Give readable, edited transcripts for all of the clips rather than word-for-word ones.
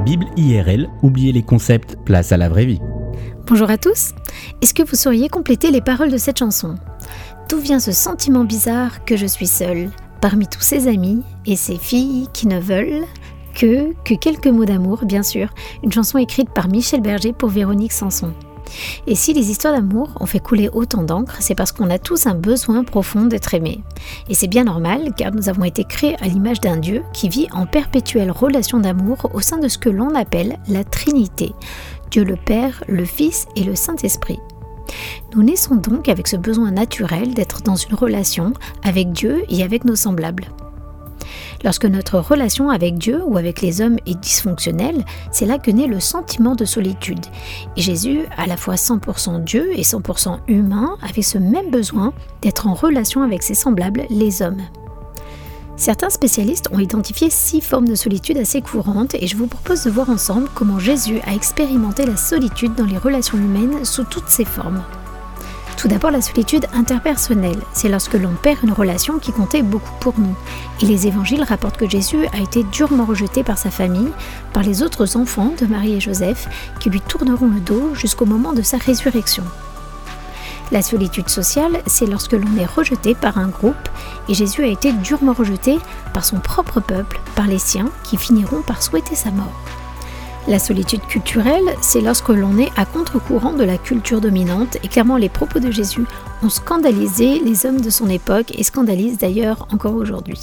Bible IRL, oubliez les concepts, place à la vraie vie. Bonjour à tous, est-ce que vous sauriez compléter les paroles de cette chanson ? D'où vient ce sentiment bizarre que je suis seule, parmi tous ces amis et ces filles qui ne veulent que quelques mots d'amour, bien sûr, une chanson écrite par Michel Berger pour Véronique Sanson. Et si les histoires d'amour ont fait couler autant d'encre, c'est parce qu'on a tous un besoin profond d'être aimé. Et c'est bien normal, car nous avons été créés à l'image d'un Dieu qui vit en perpétuelle relation d'amour au sein de ce que l'on appelle la Trinité, Dieu le Père, le Fils et le Saint-Esprit. Nous naissons donc avec ce besoin naturel d'être dans une relation avec Dieu et avec nos semblables. Lorsque notre relation avec Dieu ou avec les hommes est dysfonctionnelle, c'est là que naît le sentiment de solitude. Et Jésus, à la fois 100% Dieu et 100% humain, avait ce même besoin d'être en relation avec ses semblables, les hommes. Certains spécialistes ont identifié 6 formes de solitude assez courantes et je vous propose de voir ensemble comment Jésus a expérimenté la solitude dans les relations humaines sous toutes ses formes. Tout d'abord, la solitude interpersonnelle, c'est lorsque l'on perd une relation qui comptait beaucoup pour nous. Et les évangiles rapportent que Jésus a été durement rejeté par sa famille, par les autres enfants de Marie et Joseph, qui lui tourneront le dos jusqu'au moment de sa résurrection. La solitude sociale, c'est lorsque l'on est rejeté par un groupe, et Jésus a été durement rejeté par son propre peuple, par les siens, qui finiront par souhaiter sa mort. La solitude culturelle, c'est lorsque l'on est à contre-courant de la culture dominante et clairement les propos de Jésus ont scandalisé les hommes de son époque et scandalisent d'ailleurs encore aujourd'hui.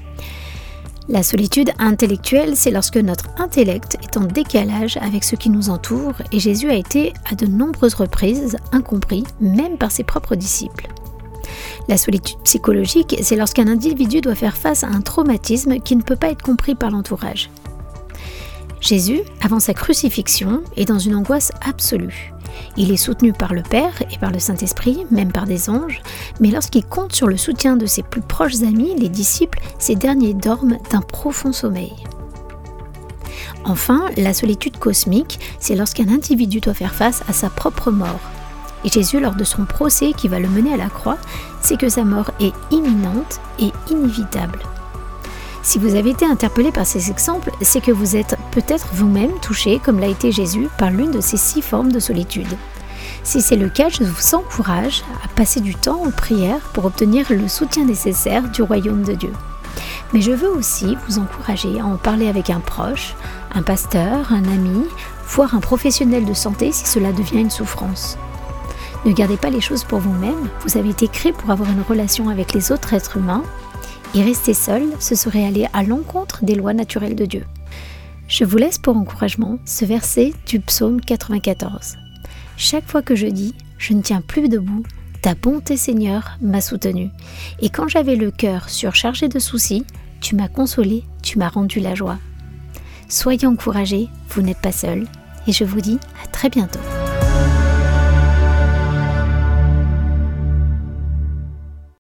La solitude intellectuelle, c'est lorsque notre intellect est en décalage avec ce qui nous entoure et Jésus a été à de nombreuses reprises incompris, même par ses propres disciples. La solitude psychologique, c'est lorsqu'un individu doit faire face à un traumatisme qui ne peut pas être compris par l'entourage. Jésus, avant sa crucifixion, est dans une angoisse absolue. Il est soutenu par le Père et par le Saint-Esprit, même par des anges, mais lorsqu'il compte sur le soutien de ses plus proches amis, les disciples, ces derniers dorment d'un profond sommeil. Enfin, la solitude cosmique, c'est lorsqu'un individu doit faire face à sa propre mort. Et Jésus, lors de son procès qui va le mener à la croix, sait que sa mort est imminente et inévitable. Si vous avez été interpellé par ces exemples, c'est que vous êtes peut-être vous-même touché, comme l'a été Jésus, par l'une de ces 6 formes de solitude. Si c'est le cas, je vous encourage à passer du temps en prière pour obtenir le soutien nécessaire du royaume de Dieu. Mais je veux aussi vous encourager à en parler avec un proche, un pasteur, un ami, voire un professionnel de santé si cela devient une souffrance. Ne gardez pas les choses pour vous-même, vous avez été créé pour avoir une relation avec les autres êtres humains. Et rester seul, ce serait aller à l'encontre des lois naturelles de Dieu. Je vous laisse pour encouragement ce verset du psaume 94. Chaque fois que je dis « Je ne tiens plus debout », ta bonté Seigneur m'a soutenu. Et quand j'avais le cœur surchargé de soucis, tu m'as consolé, tu m'as rendu la joie. Soyez encouragés, vous n'êtes pas seuls. Et je vous dis à très bientôt.